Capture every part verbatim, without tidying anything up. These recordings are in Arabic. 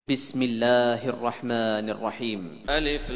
بسم الله الرحمن الرحيم. ألف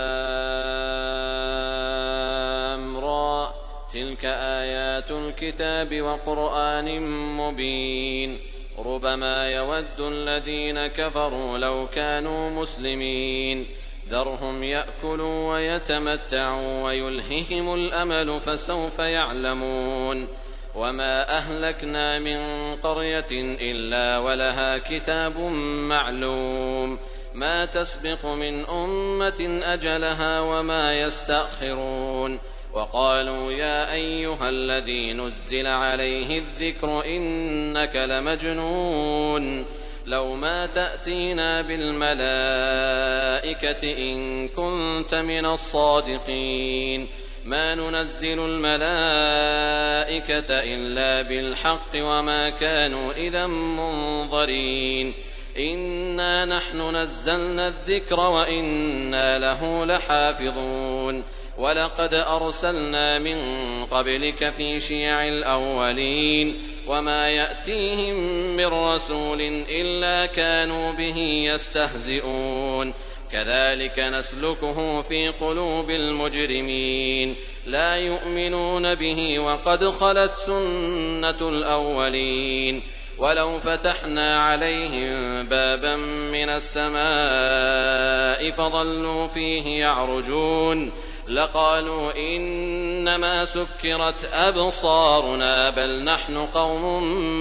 لام را تلك آيات الكتاب وقرآن مبين ربما يود الذين كفروا لو كانوا مسلمين ذرهم يأكلوا ويتمتعوا ويلههم الأمل فسوف يعلمون وما أهلكنا من قرية إلا ولها كتاب معلوم ما تسبق من أمة أجلها وما يستأخرون وقالوا يا أيها الذي نزل عليه الذكر إنك لمجنون لو ما تأتينا بالملائكة إن كنت من الصادقين ما ننزل الملائكة إلا بالحق وما كانوا إذا منظرين إنا نحن نزلنا الذكر وإنا له لحافظون ولقد أرسلنا من قبلك في شيع الأولين وما يأتيهم من رسول إلا كانوا به يستهزئون كذلك نسلكه في قلوب المجرمين لا يؤمنون به وقد خلت سنة الأولين ولو فتحنا عليهم بابا من السماء فظلوا فيه يعرجون لقالوا إنما سكرت أبصارنا بل نحن قوم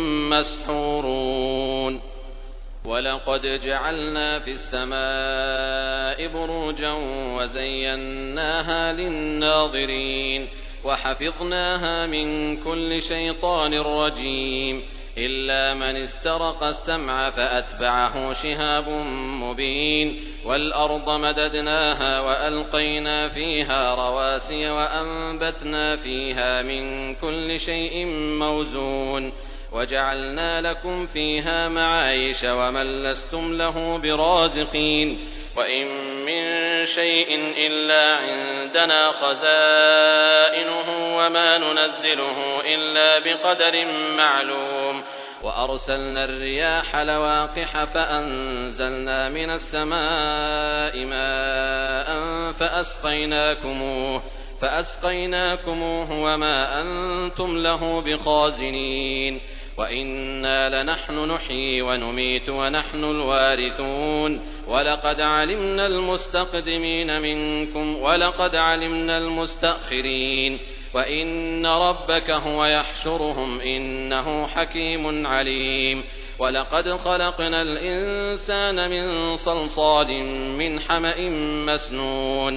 مسحورون ولقد جعلنا في السماء بروجا وزيناها للناظرين وحفظناها من كل شيطان رجيم إلا من استرق السمع فأتبعه شهاب مبين والأرض مددناها وألقينا فيها رواسي وأنبتنا فيها من كل شيء موزون وجعلنا لكم فيها معايش ومن لستم له برازقين وإن من شيء إلا عندنا خزائنه وما ننزله إلا بقدر معلوم وأرسلنا الرياح لواقح فأنزلنا من السماء ماء فأسقيناكموه فأسقيناكموه وما أنتم له بخازنين وإنا لنحن نحيي ونميت ونحن الوارثون ولقد علمنا المستقدمين منكم ولقد علمنا المستأخرين وإن ربك هو يحشرهم إنه حكيم عليم ولقد خلقنا الإنسان من صلصال من حمأ مسنون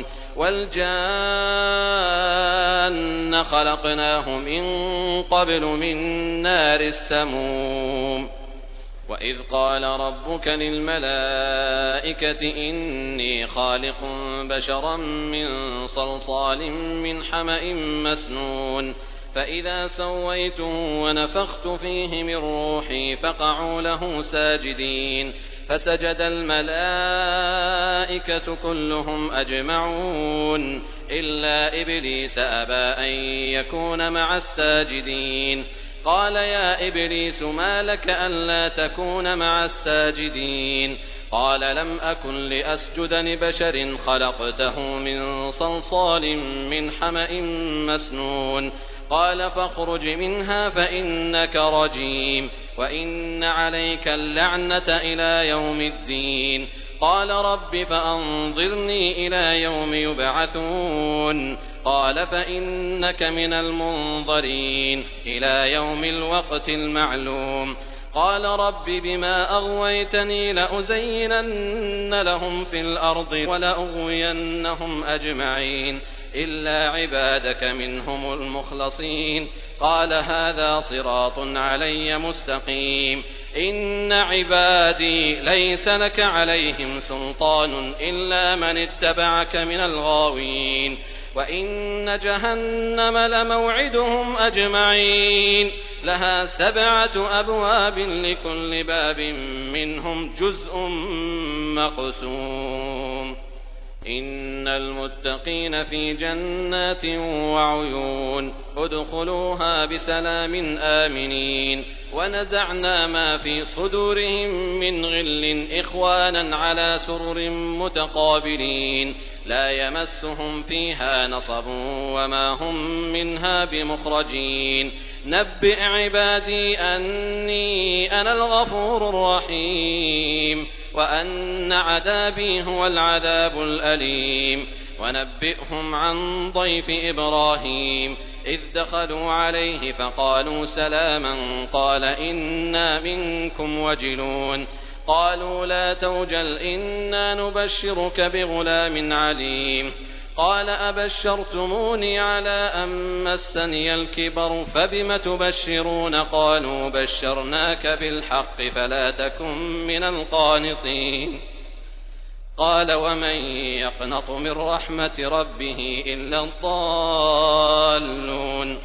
والجان خلقناه من قبل من نار السموم وإذ قال ربك للملائكة إني خالق بشرا من صلصال من حمأ مسنون فإذا سويته ونفخت فيه من روحي فقعوا له ساجدين فسجد الملائكة كلهم أجمعون إلا إبليس أبى أن يكون مع الساجدين قال يا إبليس ما لك ألا تكون مع الساجدين قال لم أكن لأسجد لبشر خلقته من صلصال من حمأ مسنون قال فاخرج منها فإنك رجيم وإن عليك اللعنة إلى يوم الدين قال رب فأنظرني إلى يوم يبعثون قال فإنك من المنظرين إلى يوم الوقت المعلوم قال رب بما أغويتني لأزينن لهم في الأرض ولأغوينهم أجمعين إلا عبادك منهم المخلصين قال هذا صراط علي مستقيم إن عبادي ليس لك عليهم سلطان إلا من اتبعك من الغاوين وإن جهنم لموعدهم أجمعين لها سبعة أبواب لكل باب منهم جزء مقسوم إن المتقين في جنات وعيون ادخلوها بسلام آمنين ونزعنا ما في صدورهم من غل إخوانا على سرر متقابلين لا يمسهم فيها نصب وما هم منها بمخرجين نبئ عبادي أني أنا الغفور الرحيم وأن عذابي هو العذاب الأليم ونبئهم عن ضيف إبراهيم إذ دخلوا عليه فقالوا سلاما قال إنا منكم وجلون قالوا لا توجل إنا نبشرك بغلام عليم قال أبشرتموني على أن مسني الكبر فبم تبشرون قالوا بشرناك بالحق فلا تكن من القانطين قال ومن يقنط من رحمة ربه إلا الضالون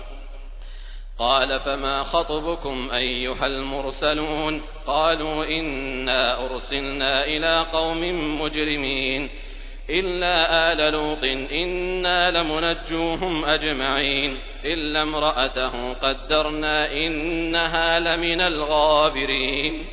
قال فما خطبكم أيها المرسلون قالوا إنا أرسلنا إلى قوم مجرمين إلا آل لوط إنا لمنجوهم أجمعين إلا امرأته قدرنا إنها لمن الغابرين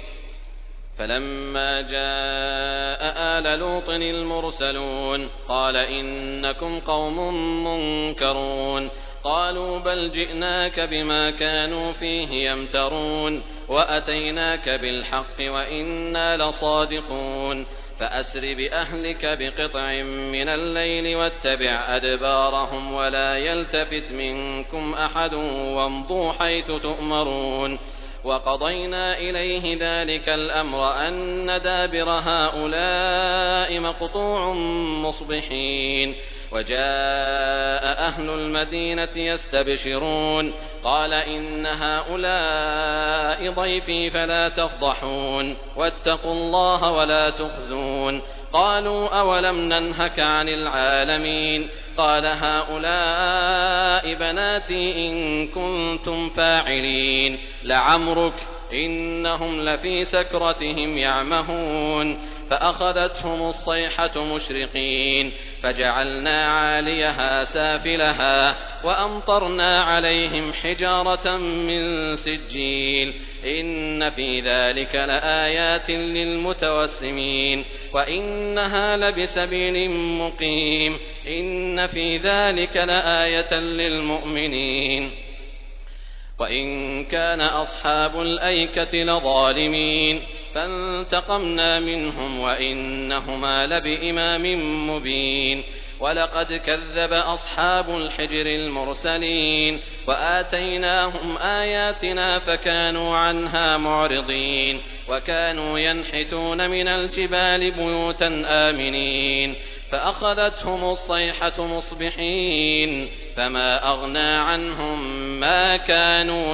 فلما جاء آل لوط المرسلون قال إنكم قوم منكرون قالوا بل جئناك بما كانوا فيه يمترون وأتيناك بالحق وإنا لصادقون فأسر بأهلك بقطع من الليل واتبع أدبارهم ولا يلتفت منكم أحد وامضوا حيث تؤمرون وقضينا إليه ذلك الأمر أن دابر هؤلاء مقطوع مصبحين وجاء أهل المدينة يستبشرون قال إن هؤلاء ضيفي فلا تفضحون واتقوا الله ولا تخزون قالوا أولم ننهك عن العالمين قال هؤلاء بناتي إن كنتم فاعلين لعمرك إنهم لفي سكرتهم يعمهون فأخذتهم الصيحة مشرقين فجعلنا عاليها سافلها وأمطرنا عليهم حجارة من سجيل إن في ذلك لآيات للمتوسمين وإنها لبسبيل مقيم إن في ذلك لآية للمؤمنين وإن كان أصحاب الأيكة لظالمين فانتقمنا منهم وإنهما لبإمام مبين ولقد كذب أصحاب الحجر المرسلين وآتيناهم آياتنا فكانوا عنها معرضين وكانوا ينحتون من الجبال بيوتا آمنين فأخذتهم الصيحة مصبحين فما أغنى عنهم ما كانوا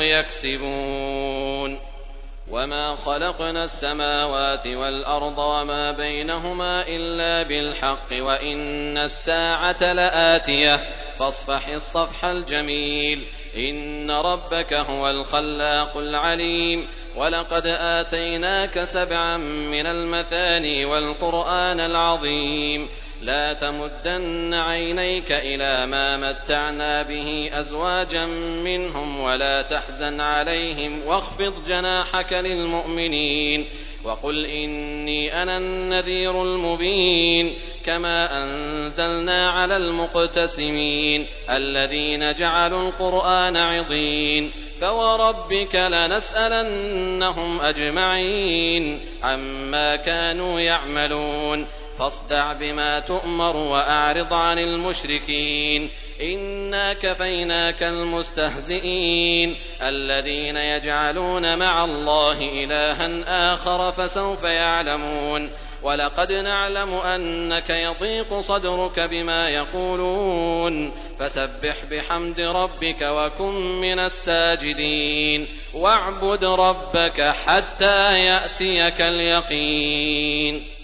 يكسبون وما خلقنا السماوات والأرض وما بينهما إلا بالحق وإن الساعة لآتية فاصفح الصفح الجميل إن ربك هو الخلاق العليم ولقد آتيناك سبعا من المثاني والقرآن العظيم لا تمدن عينيك إلى ما متعنا به أزواجا منهم ولا تحزن عليهم واخفض جناحك للمؤمنين وقل إني أنا النذير المبين كما أنزلنا على المقتسمين الذين جعلوا القرآن عضين فوربك لنسألنهم أجمعين عما كانوا يعملون فاصدع بما تؤمر وأعرض عن المشركين إنا كفيناك المستهزئين الذين يجعلون مع الله إلها آخر فسوف يعلمون ولقد نعلم أنك يضيق صدرك بما يقولون فسبح بحمد ربك وكن من الساجدين واعبد ربك حتى يأتيك اليقين